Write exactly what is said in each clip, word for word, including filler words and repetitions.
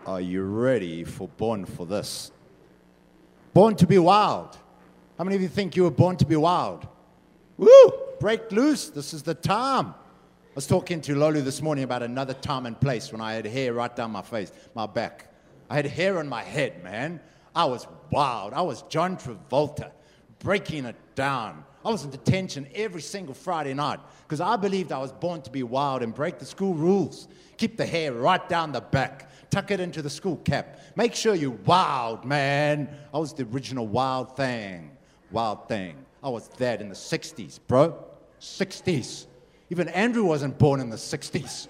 Are you ready for Born for this? Born to be wild. How many of you think you were born to be wild? Woo! Break loose. This is the time. I was talking to Lolu this morning about another time and place when I had hair right down my face, my back. I had hair on my head, man. I was wild. I was John Travolta, breaking it down. I was in detention every single Friday night because I believed I was born to be wild and break the school rules. Keep the hair right down the back. Tuck it into the school cap. Make sure you're wild, man. I was the original wild thing. Wild thing. I was that in the sixties, bro. sixties. Even Andrew wasn't born in the sixties.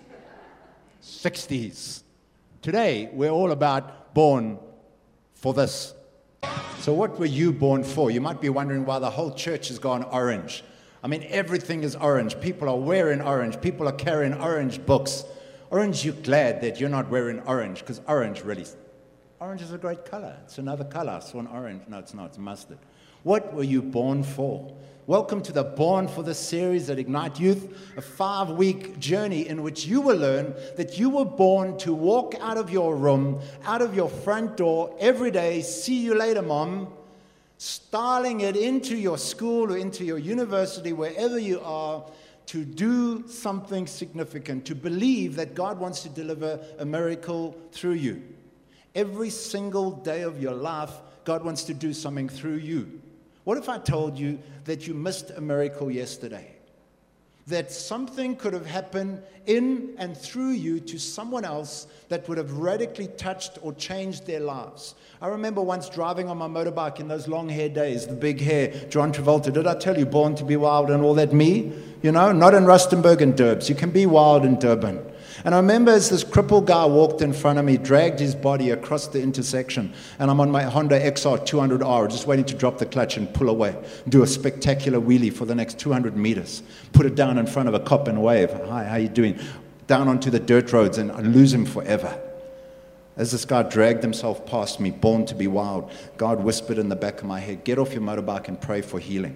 sixties. Today, we're all about born for this. So what were you born for? You might be wondering why the whole church has gone orange. I mean, everything is orange. People are wearing orange. People are carrying orange books. Orange, you're glad that you're not wearing orange, because orange really, orange is a great color. It's another color. I saw an orange. No, it's not. It's mustard. What were you born for? Welcome to the Born for This series at Ignite Youth, a five-week journey in which you will learn that you were born to walk out of your room, out of your front door every day, see you later, Mom, styling it into your school or into your university, wherever you are, to do something significant, to believe that God wants to deliver a miracle through you. Every single day of your life, God wants to do something through you. What if I told you that you missed a miracle yesterday? That something could have happened in and through you to someone else that would have radically touched or changed their lives. I remember once driving on my motorbike in those long hair days, the big hair, John Travolta. Did I tell you, born to be wild and all that? Me? You know, not in Rustenburg and Durbs. You can be wild in Durban. And I remember as this crippled guy walked in front of me, dragged his body across the intersection, and I'm on my Honda X R two hundred R, just waiting to drop the clutch and pull away, do a spectacular wheelie for the next two hundred meters, put it down in front of a cop and wave, hi, how you doing? Down onto the dirt roads and lose him forever. As this guy dragged himself past me, born to be wild, God whispered in the back of my head, get off your motorbike and pray for healing.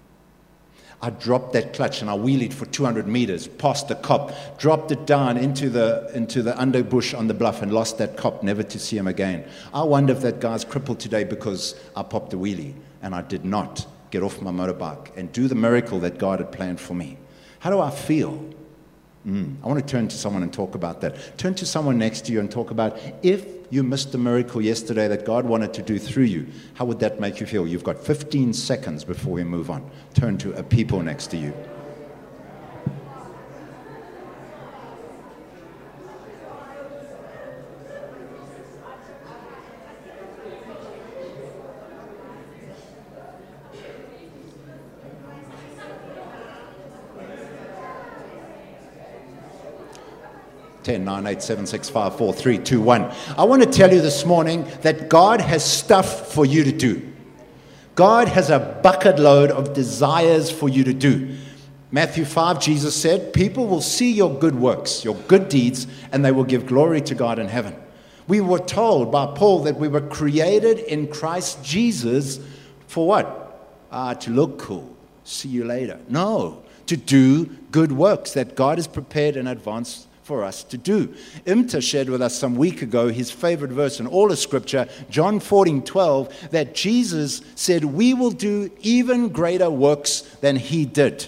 I dropped that clutch and I wheelied for two hundred meters, past the cop, dropped it down into the into the underbush on the bluff and lost that cop, never to see him again. I wonder if that guy's crippled today because I popped a wheelie and I did not get off my motorbike and do the miracle that God had planned for me. How do I feel? Mm. I want to turn to someone and talk about that. Turn to someone next to you and talk about if you missed the miracle yesterday that God wanted to do through you, how would that make you feel? You've got fifteen seconds before we move on. Turn to a people next to you. ten, nine, eight, seven, six, five, four, three, two, one. I want to tell you this morning that God has stuff for you to do. God has a bucket load of desires for you to do. Matthew five, Jesus said, people will see your good works, your good deeds, and they will give glory to God in heaven. We were told by Paul that we were created in Christ Jesus for what? Uh, to look cool. See you later. No, to do good works that God has prepared in advance for us to do. Imta shared with us some week ago his favorite verse in all of Scripture, John fourteen twelve, that Jesus said, we will do even greater works than he did.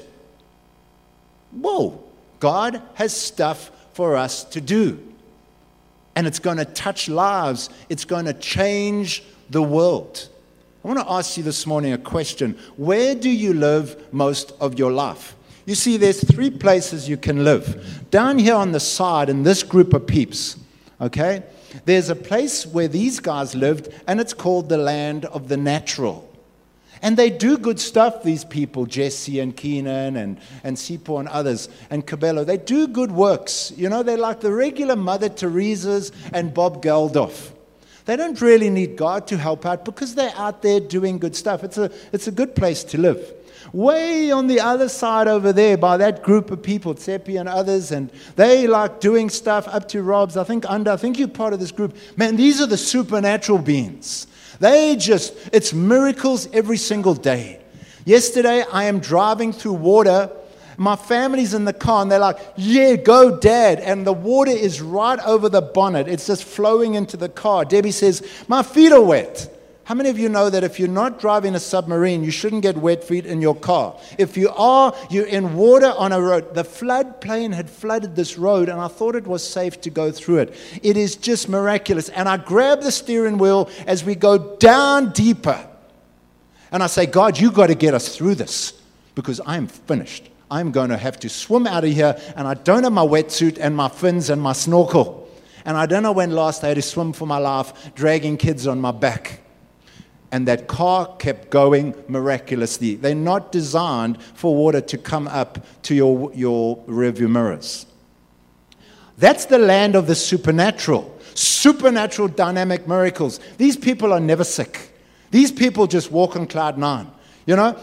Whoa, God has stuff for us to do. And it's going to touch lives. It's going to change the world. I want to ask you this morning a question. Where do you live most of your life? You see, there's three places you can live. Down here on the side in this group of peeps, okay, there's a place where these guys lived, and it's called the land of the natural. And they do good stuff, these people, Jesse and Keenan and, and Sipo and others, and Cabello. They do good works. You know, they're like the regular Mother Teresa's and Bob Geldof. They don't really need God to help out because they're out there doing good stuff. It's a, it's a good place to live. Way on the other side over there by that group of people, Tsepi and others, and they like doing stuff up to Rob's. I think under, I think you're part of this group. Man, these are the supernatural beings. They just, it's miracles every single day. Yesterday, I am driving through water, My family's in the car, and they're like, yeah, go, Dad. And the water is right over the bonnet. It's just flowing into the car. Debbie says, my feet are wet. How many of you know that if you're not driving a submarine, you shouldn't get wet feet in your car? If you are, you're in water on a road. The floodplain had flooded this road, and I thought it was safe to go through it. It is just miraculous. And I grab the steering wheel as we go down deeper. And I say, God, you got to get us through this, because I'm finished. I'm going to have to swim out of here, and I don't have my wetsuit and my fins and my snorkel. And I don't know when last I had to swim for my life, dragging kids on my back. And that car kept going miraculously. They're not designed for water to come up to your, your rearview mirrors. That's the land of the supernatural. Supernatural dynamic miracles. These people are never sick. These people just walk on cloud nine. You know?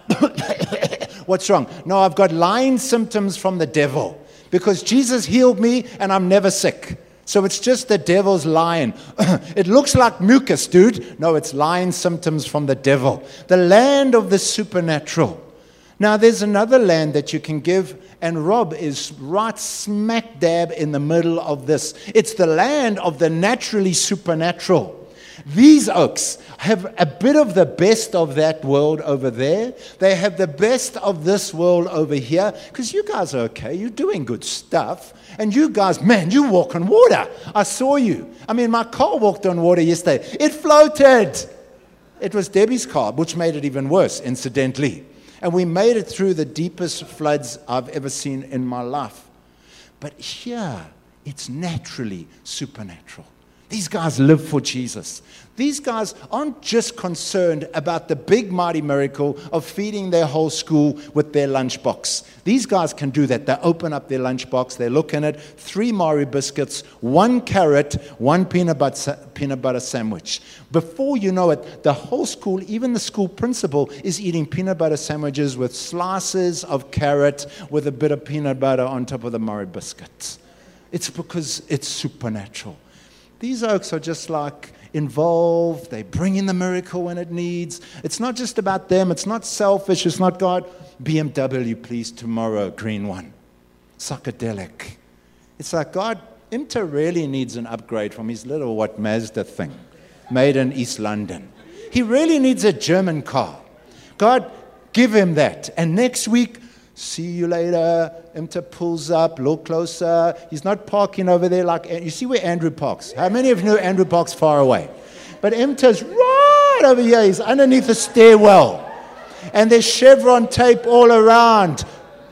What's wrong? No, I've got lying symptoms from the devil. Because Jesus healed me and I'm never sick. So it's just the devil's lying. It looks like mucus, dude. No, it's lying symptoms from the devil. The land of the supernatural. Now, there's another land that you can give, and Rob is right smack dab in the middle of this. It's the land of the naturally supernatural. These oaks have a bit of the best of that world over there. They have the best of this world over here. Because you guys are okay. You're doing good stuff. And you guys, man, you walk on water. I saw you. I mean, my car walked on water yesterday. It floated. It was Debbie's car, which made it even worse, incidentally. And we made it through the deepest floods I've ever seen in my life. But here, it's naturally supernatural. These guys live for Jesus. These guys aren't just concerned about the big, mighty miracle of feeding their whole school with their lunchbox. These guys can do that. They open up their lunchbox, they look in it, three Marie biscuits, one carrot, one peanut butter, peanut butter sandwich. Before you know it, the whole school, even the school principal, is eating peanut butter sandwiches with slices of carrot with a bit of peanut butter on top of the Marie biscuits. It's because it's supernatural. These oaks are just like involved. They bring in the miracle when it needs. It's not just about them. It's not selfish. It's not God. B M W, please, tomorrow, green one. Psychedelic. It's like, God, Imta really needs an upgrade from his little, what, Mazda thing, made in East London. He really needs a German car. God, give him that. And next week, see you later. Imta pulls up, look closer. He's not parking over there like, you see where Andrew parks? How many of you know Andrew parks far away? But Imta's right over here. He's underneath the stairwell. And there's Chevron tape all around.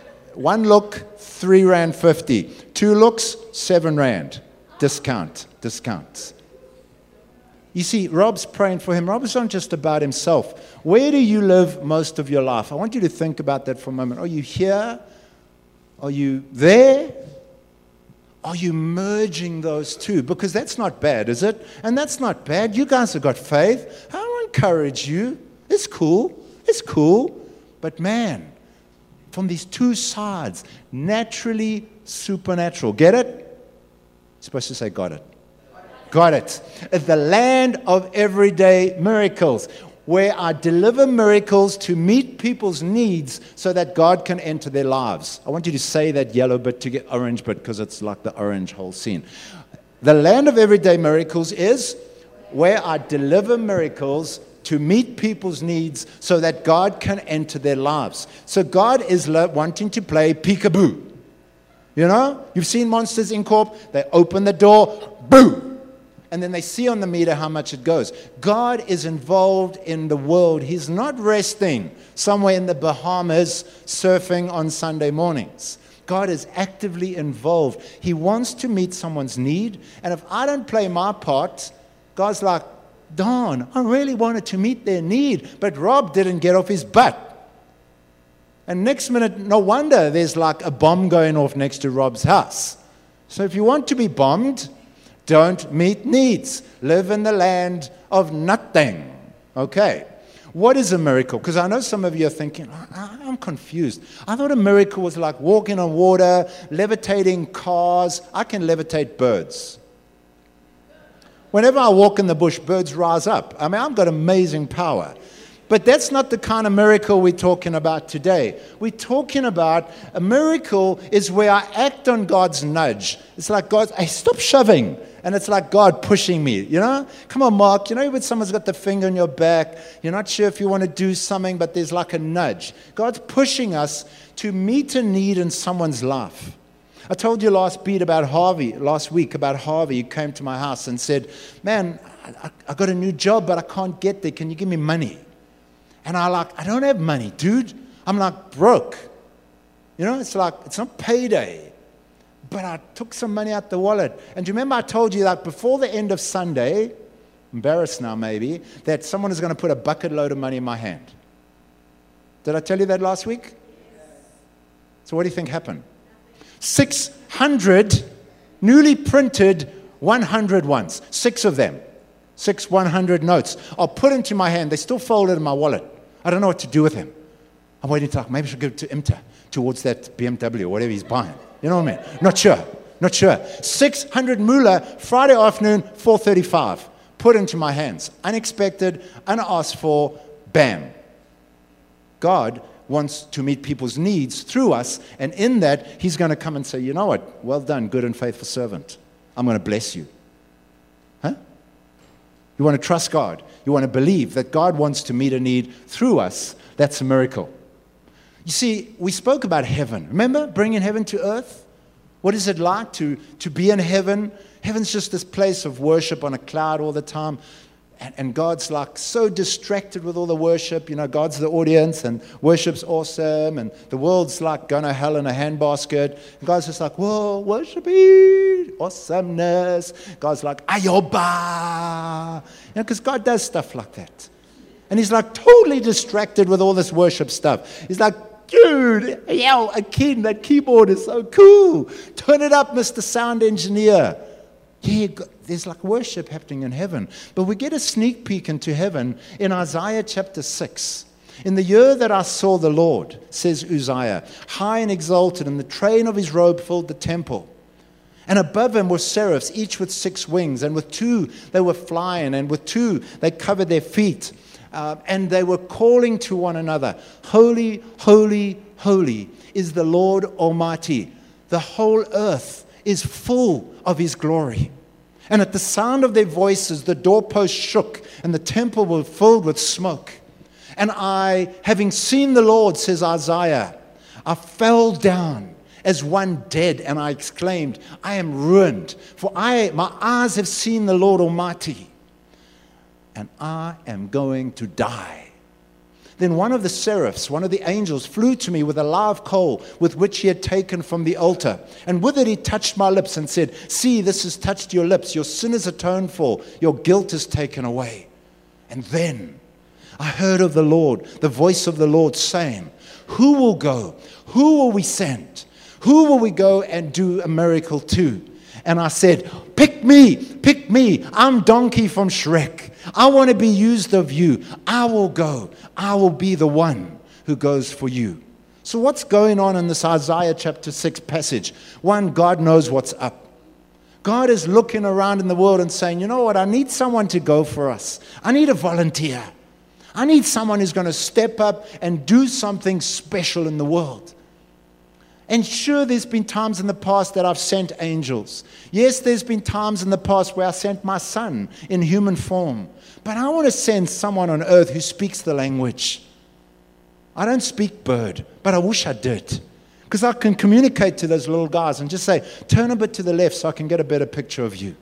One look, three rand fifty. Two looks, seven rand. Discount, discounts. You see, Rob's praying for him. Rob's not just about himself. Where do you live most of your life? I want you to think about that for a moment. Are you here? Are you there? Are you merging those two? Because that's not bad, is it? And that's not bad. You guys have got faith. I'll encourage you. It's cool. It's cool. But man, from these two sides, naturally supernatural. Get it? You're supposed to say, got it. Got it. It's the land of everyday miracles, where I deliver miracles to meet people's needs so that God can enter their lives. I want you to say that yellow bit to get orange bit, because it's like the orange whole scene. The land of everyday miracles is where I deliver miracles to meet people's needs so that God can enter their lives. So God is wanting to play peekaboo. You know, you've seen Monsters Incorporated. They open the door, boo! And then they see on the meter how much it goes. God is involved in the world. He's not resting somewhere in the Bahamas surfing on Sunday mornings. God is actively involved. He wants to meet someone's need. And if I don't play my part, God's like, darn, I really wanted to meet their need, but Rob didn't get off his butt. And next minute, no wonder there's like a bomb going off next to Rob's house. So if you want to be bombed, don't meet needs. Live in the land of nothing. Okay. What is a miracle? Because I know some of you are thinking, I'm confused. I thought a miracle was like walking on water, levitating cars. I can levitate birds. Whenever I walk in the bush, birds rise up. I mean, I've got amazing power. But that's not the kind of miracle we're talking about today. We're talking about a miracle is where I act on God's nudge. It's like God, hey, stop shoving. And it's like God pushing me, you know? Come on, Mark. You know when someone's got the finger on your back, you're not sure if you want to do something, but there's like a nudge. God's pushing us to meet a need in someone's life. I told you last beat about Harvey, last week about Harvey. He came to my house and said, man, I, I got a new job, but I can't get there. Can you give me money? And I like, I don't have money, dude. I'm like broke. You know, it's like, it's not payday. But I took some money out the wallet. And do you remember I told you that before the end of Sunday, embarrassed now maybe, that someone is going to put a bucket load of money in my hand? Did I tell you that last week? Yes. So what do you think happened? six hundred newly printed one hundred ones. Six of them. Six one hundred notes. I'll put into my hand. They still folded in my wallet. I don't know what to do with them. I'm waiting to, maybe I should give it to Imta towards that B M W or whatever he's buying. You know what I mean? Not sure. Not sure. six hundred moolah, Friday afternoon, four thirty-five. Put into my hands. Unexpected, unasked for, bam. God wants to meet people's needs through us, and in that, he's going to come and say, you know what? Well done, good and faithful servant. I'm going to bless you. Huh? You want to trust God. You want to believe that God wants to meet a need through us. That's a miracle. You see, we spoke about heaven. Remember bringing heaven to earth? What is it like to, to be in heaven? Heaven's just this place of worship on a cloud all the time. And, and God's like so distracted with all the worship. You know, God's the audience and worship's awesome. And the world's like going to hell in a handbasket. And God's just like, whoa, worship is awesomeness. God's like, ayoba. You know, because God does stuff like that. And he's like totally distracted with all this worship stuff. He's like, dude, yo, a kid, that keyboard is so cool. Turn it up, Mister Sound Engineer. Yeah, there's like worship happening in heaven. But we get a sneak peek into heaven in Isaiah chapter six. In the year that I saw the Lord, says Uzziah, high and exalted, and the train of his robe filled the temple. And above him were seraphs, each with six wings. And with two they were flying, and with two they covered their feet. Uh, and they were calling to one another, holy, holy, holy is the Lord Almighty. The whole earth is full of his glory. And at the sound of their voices, the doorposts shook, and the temple was filled with smoke. And I, having seen the Lord, says Isaiah, I fell down as one dead, and I exclaimed, I am ruined, for I, my eyes have seen the Lord Almighty. And I am going to die. Then one of the seraphs, one of the angels, flew to me with a live coal with which he had taken from the altar. And with it he touched my lips and said, see, this has touched your lips. Your sin is atoned for. Your guilt is taken away. And then I heard of the Lord, the voice of the Lord saying, who will go? Who will we send? Who will we go and do a miracle to? And I said, pick me, pick me. I'm Donkey from Shrek. I want to be used of you. I will go. I will be the one who goes for you. So what's going on in this Isaiah chapter six passage? One, God knows what's up. God is looking around in the world and saying, you know what? I need someone to go for us. I need a volunteer. I need someone who's going to step up and do something special in the world. And sure, there's been times in the past that I've sent angels. Yes, there's been times in the past where I sent my son in human form. But I want to send someone on earth who speaks the language. I don't speak bird, but I wish I did. Because I can communicate to those little guys and just say, turn a bit to the left so I can get a better picture of you.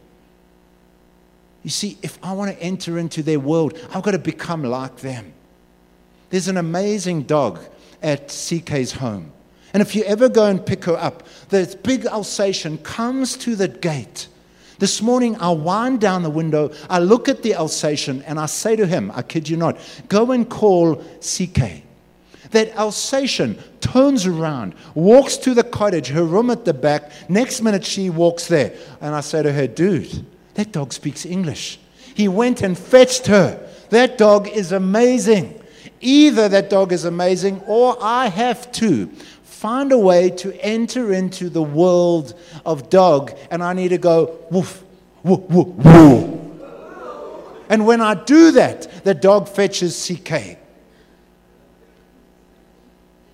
You see, if I want to enter into their world, I've got to become like them. There's an amazing dog at C K's home. And if you ever go and pick her up, this big Alsatian comes to the gate. This morning, I wind down the window, I look at the Alsatian, and I say to him, I kid you not, go and call C K. That Alsatian turns around, walks to the cottage, her room at the back. Next minute, she walks there. And I say to her, dude, that dog speaks English. He went and fetched her. That dog is amazing. Either that dog is amazing, or I have to find a way to enter into the world of dog, and I need to go woof, woof, woof, woof. And when I do that, the dog fetches C K.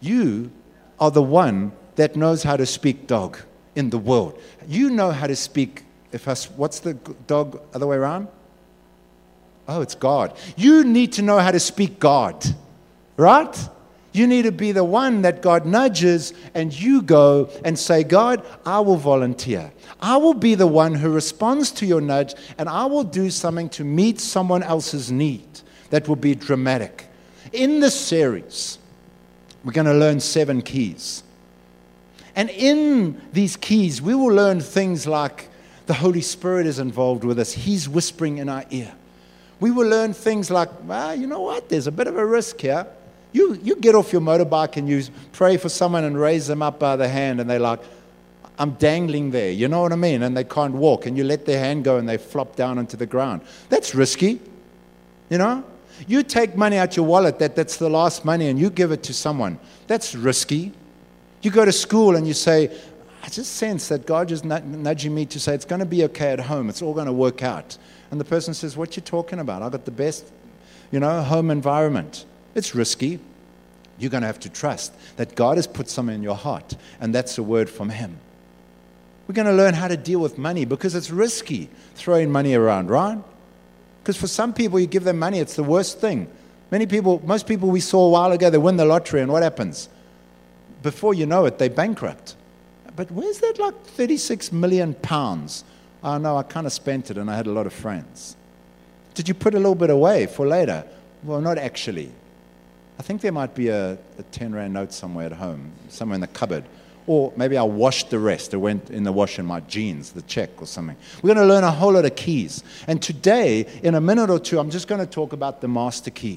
You are the one that knows how to speak dog in the world. You know how to speak, if us, what's the dog other way around? Oh, it's God. You need to know how to speak God, right? You need to be the one that God nudges and you go and say, God, I will volunteer. I will be the one who responds to your nudge, and I will do something to meet someone else's need that will be dramatic. In this series, we're going to learn seven keys. And in these keys, we will learn things like the Holy Spirit is involved with us. He's whispering in our ear. We will learn things like, well, you know what? There's a bit of a risk here. You, you get off your motorbike and you pray for someone and raise them up by the hand, and they're like, I'm dangling there. You know what I mean? And they can't walk. And you let their hand go and they flop down onto the ground. That's risky. You know? You take money out your wallet, that, that's the last money, and you give it to someone. That's risky. You go to school and you say, I just sense that God is nudging me to say it's going to be okay at home. It's all going to work out. And the person says, what you talking about? I got the best, you know, home environment. It's risky. You're going to have to trust that God has put something in your heart, and that's a word from Him. We're going to learn how to deal with money, because it's risky throwing money around, right? Because for some people, you give them money, it's the worst thing. Many people, most people we saw a while ago, they win the lottery, and what happens? Before you know it, they bankrupt. But where's that like thirty-six million pounds? Oh, no, I kind of spent it, and I had a lot of friends. Did you put a little bit away for later? Well, not actually. I think there might be a, a ten rand note somewhere at home, somewhere in the cupboard. Or maybe I washed the rest. It went in the wash in my jeans, the check or something. We're going to learn a whole lot of keys. And today, in a minute or two, I'm just going to talk about the master key.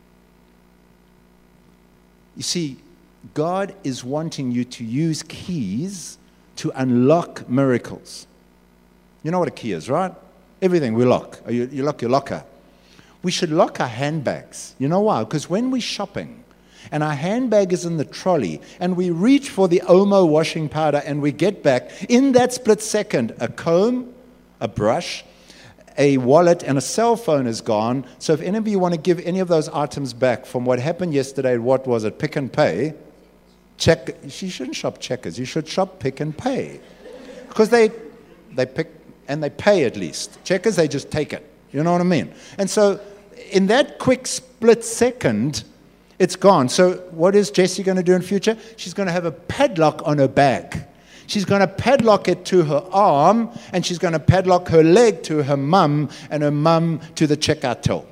You see, God is wanting you to use keys to unlock miracles. You know what a key is, right? Everything we lock. You, you lock your locker. We should lock our handbags. You know why? Because when we're shopping and our handbag is in the trolley and we reach for the Omo washing powder and we get back, in that split second, a comb, a brush, a wallet, and a cell phone is gone. So if any of you want to give any of those items back from what happened yesterday, what was it, Pick and Pay, check. You shouldn't shop Checkers. You should shop Pick and Pay. Because they, they pick and they pay at least. Checkers, they just take it. You know what I mean? And so in that quick split second, it's gone. So what is Jessie going to do in future? She's going to have a padlock on her bag. She's going to padlock it to her arm, and she's going to padlock her leg to her mum, and her mum to the checkout till.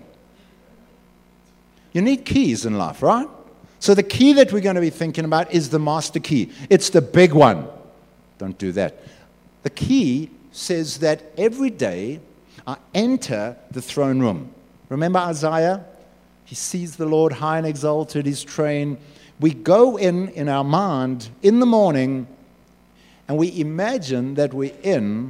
You need keys in life, right? So the key that we're going to be thinking about is the master key. It's the big one. Don't do that. The key says that every day I enter the throne room. Remember Isaiah? He sees the Lord high and exalted, His train. We go in in our mind in the morning, and we imagine that we're in,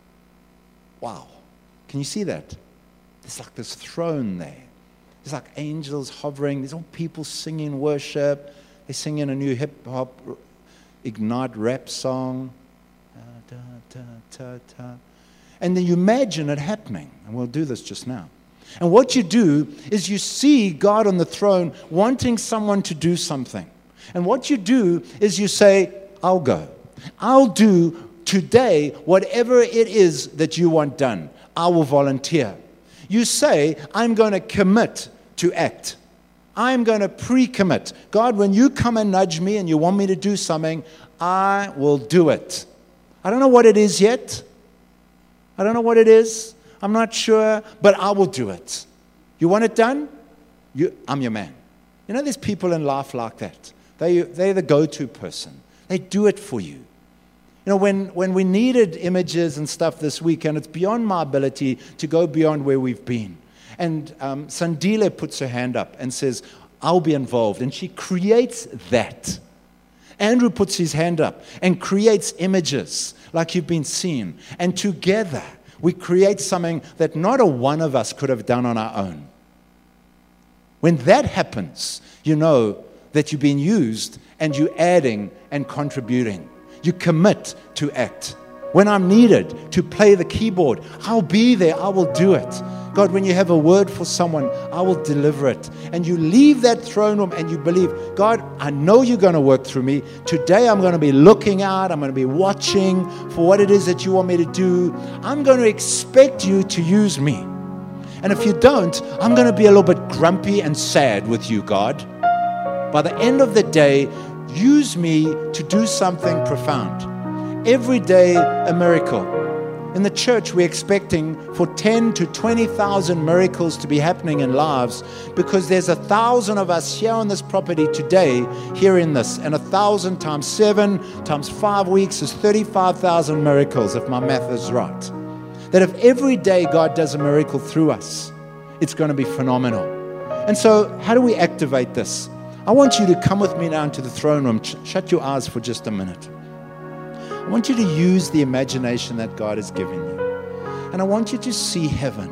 wow, can you see that? There's like this throne there. There's like angels hovering. There's all people singing worship. They're singing a new hip-hop, Ignite rap song. Da, da, da, da. And then you imagine it happening. And we'll do this just now. And what you do is you see God on the throne wanting someone to do something. And what you do is you say, I'll go. I'll do today whatever it is that you want done. I will volunteer. You say, I'm going to commit to act. I'm going to pre-commit. God, when you come and nudge me and you want me to do something, I will do it. I don't know what it is yet. I don't know what it is. I'm not sure, but I will do it. You want it done? You, I'm your man. You know, there's people in life like that. They, they're the go-to person. They do it for you. You know, when, when we needed images and stuff this week, and it's beyond my ability to go beyond where we've been. And um, Sandile puts her hand up and says, I'll be involved. And she creates that. Andrew puts his hand up and creates images like you've been seeing. And together, we create something that not a one of us could have done on our own. When that happens, you know that you've been used and you're adding and contributing. You commit to act. When I'm needed to play the keyboard, I'll be there. I will do it. God, when you have a word for someone, I will deliver it. And you leave that throne room and you believe, God, I know you're going to work through me. Today I'm going to be looking out. I'm going to be watching for what it is that you want me to do. I'm going to expect you to use me. And if you don't, I'm going to be a little bit grumpy and sad with you, God. By the end of the day, use me to do something profound. Every day, a miracle. In the church, we're expecting for ten to twenty thousand miracles to be happening in lives, because there's a thousand of us here on this property today hearing this. And a thousand times seven times five weeks is thirty-five thousand miracles, if my math is right. That if every day God does a miracle through us, it's going to be phenomenal. And so how do we activate this? I want you to come with me now into the throne room. Sh- shut your eyes for just a minute. I want you to use the imagination that God has given you. And I want you to see heaven.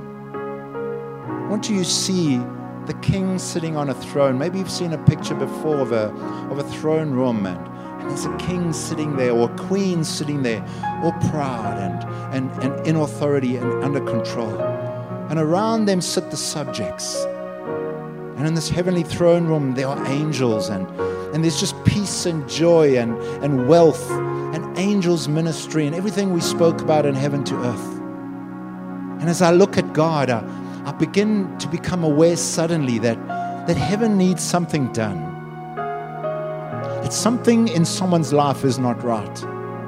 I want you to see the king sitting on a throne. Maybe you've seen a picture before of a, of a throne room, and, and there's a king sitting there, or a queen sitting there, all proud and, and, and in authority and under control. And around them sit the subjects. And in this heavenly throne room, there are angels, and, and there's just peace and joy and, and wealth and angels' ministry and everything we spoke about in heaven to earth. And as I look at God, I, I begin to become aware suddenly that, that heaven needs something done. That something in someone's life is not right.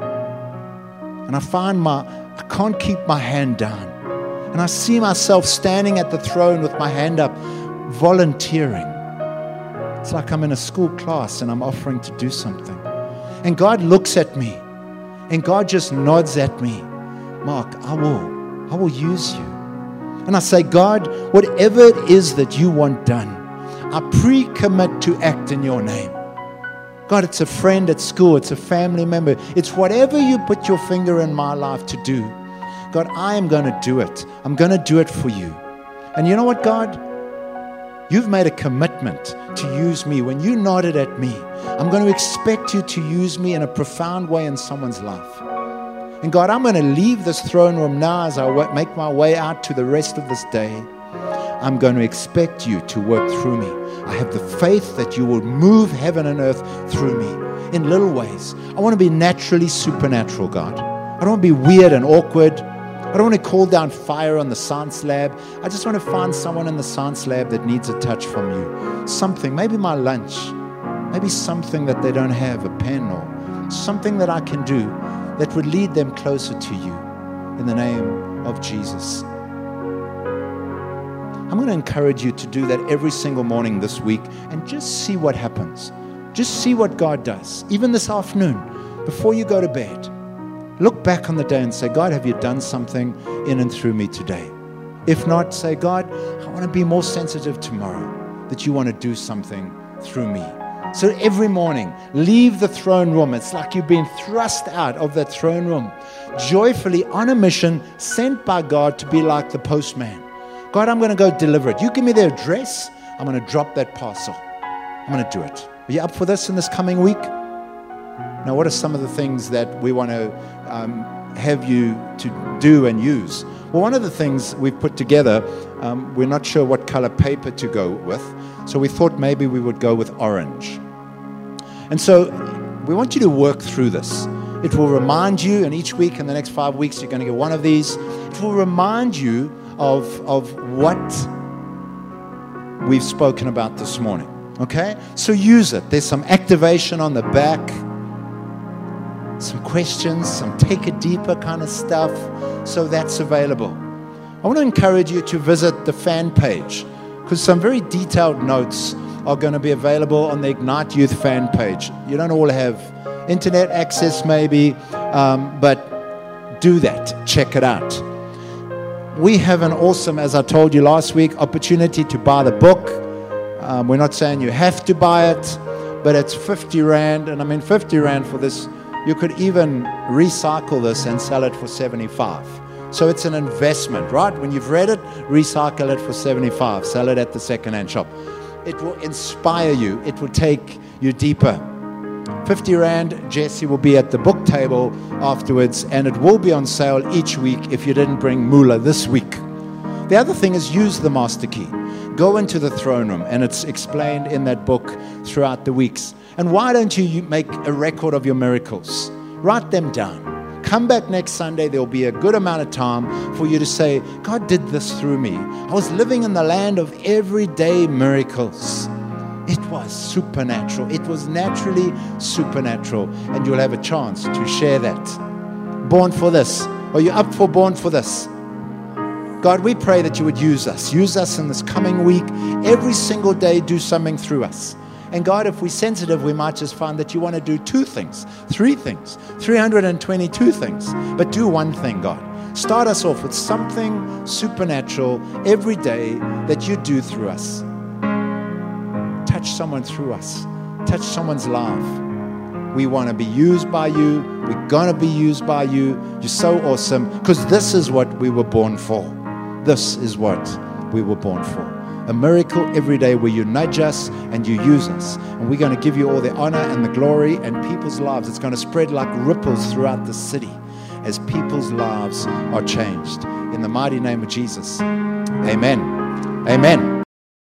And I find my, I can't keep my hand down. And I see myself standing at the throne with my hand up, volunteering. It's like I'm in a school class and I'm offering to do something. And God looks at me, and God just nods at me. Mark, I will, I will use you. And I say, God, whatever it is that you want done, I pre-commit to act in your name. God, it's a friend at school, it's a family member, it's whatever you put your finger in my life to do. God, I am going to do it. I'm going to do it for you. And you know what, God? You've made a commitment to use me. When you nodded at me, I'm going to expect you to use me in a profound way in someone's life. And God, I'm going to leave this throne room now as I make my way out to the rest of this day. I'm going to expect you to work through me. I have the faith that you will move heaven and earth through me in little ways. I want to be naturally supernatural, God. I don't want to be weird and awkward. I don't want to call down fire on the science lab. I just want to find someone in the science lab that needs a touch from you. Something, maybe my lunch, maybe something that they don't have, a pen or something that I can do that would lead them closer to you in the name of Jesus. I'm going to encourage you to do that every single morning this week and just see what happens. Just see what God does. Even this afternoon, before you go to bed, look back on the day and say, God, have you done something in and through me today? If not, say, God, I want to be more sensitive tomorrow that you want to do something through me. So every morning, leave the throne room. It's like you've been thrust out of that throne room, joyfully on a mission sent by God to be like the postman. God, I'm going to go deliver it. You give me the address, I'm going to drop that parcel. I'm going to do it. Are you up for this in this coming week? Now, what are some of the things that we want to um, have you to do and use? Well, one of the things we've put together, um, we're not sure what color paper to go with, so we thought maybe we would go with orange. And so we want you to work through this. It will remind you, and each week in the next five weeks, you're going to get one of these. It will remind you of, of what we've spoken about this morning. Okay? So use it. There's some activation on the back, some questions, some take it deeper kind of stuff. So that's available. I want to encourage you to visit the fan page, because some very detailed notes are going to be available on the Ignite Youth fan page. You don't all have internet access maybe, um, but do that. Check it out. We have an awesome, as I told you last week, opportunity to buy the book. Um, we're not saying you have to buy it, but it's fifty rand. And I mean, fifty rand for this, you could even recycle this and sell it for seventy-five. So it's an investment, right? When you've read it, recycle it for seventy-five. Sell it at the second-hand shop. It will inspire you. It will take you deeper. fifty rand, Jesse will be at the book table afterwards, and it will be on sale each week if you didn't bring moolah this week. The other thing is use the master key. Go into the throne room, and it's explained in that book throughout the weeks. And why don't you make a record of your miracles? Write them down. Come back next Sunday. There'll be a good amount of time for you to say, God did this through me. I was living in the land of everyday miracles. It was supernatural. It was naturally supernatural. And you'll have a chance to share that. Born for this. Are you up for born for this? God, we pray that you would use us. Use us in this coming week. Every single day, do something through us. And God, if we're sensitive, we might just find that you want to do two things, three things, three hundred twenty-two things. But do one thing, God. Start us off with something supernatural every day that you do through us. Touch someone through us. Touch someone's life. We want to be used by you. We're going to be used by you. You're so awesome, because this is what we were born for. This is what we were born for. A miracle every day where you nudge us and you use us. And we're going to give you all the honor and the glory, and people's lives. It's going to spread like ripples throughout the city as people's lives are changed. In the mighty name of Jesus. Amen. Amen.